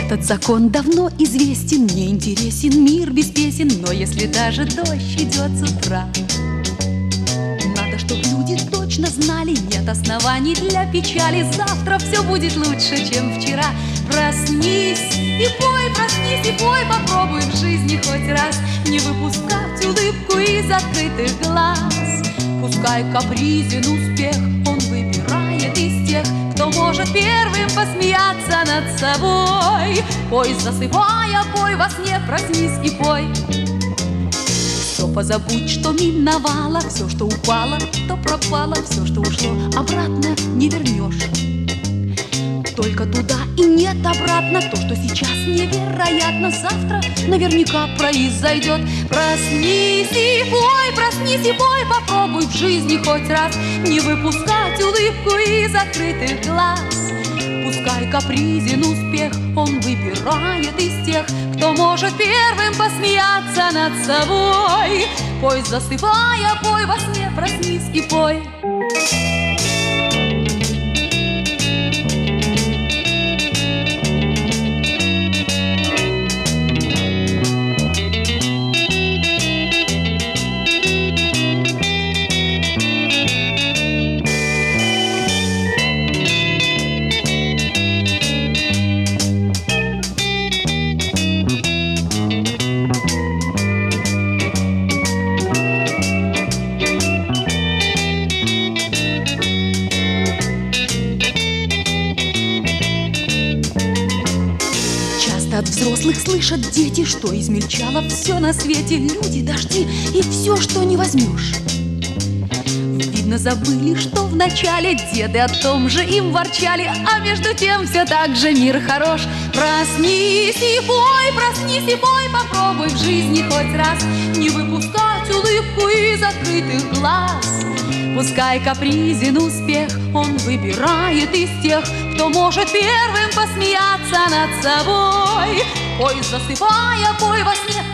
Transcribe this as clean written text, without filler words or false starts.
Этот закон давно известен, мне интересен мир без песен. Но если даже дождь идет с утра, надо, чтоб люди точно знали, нет оснований для печали. Завтра все будет лучше, чем вчера. Проснись и пой, попробуй в жизни хоть раз не выпускать улыбку из открытых глаз. Пускай капризен успех, он выбирает из тех, кто может первым посмеяться над собой. Пой, засыпая, пой во сне, проснись и пой. Все позабудь, что миновало, все, что упало, то пропало, все, что ушло, обратно не вернешь. Только туда и нет обратно. То, что сейчас невероятно, завтра наверняка произойдет. Проснись и пой, попробуй в жизни хоть раз не выпускать улыбку из закрытых глаз. Пускай капризен успех, он выбирает из тех, кто может первым посмеяться над собой. Пой, засыпая, пой во сне, проснись и пой. От взрослых слышат дети, что измельчало все на свете. Люди, дожди и все, что не возьмешь. Видно, забыли, что вначале деды о том же им ворчали, а между тем все так же мир хорош. Проснись и пой, попробуй в жизни хоть раз не выпускать улыбку из открытых глаз. Пускай капризен успех, он выбирает из тех, кто может первым посмеяться над собой. Пой, засыпая, пой во сне,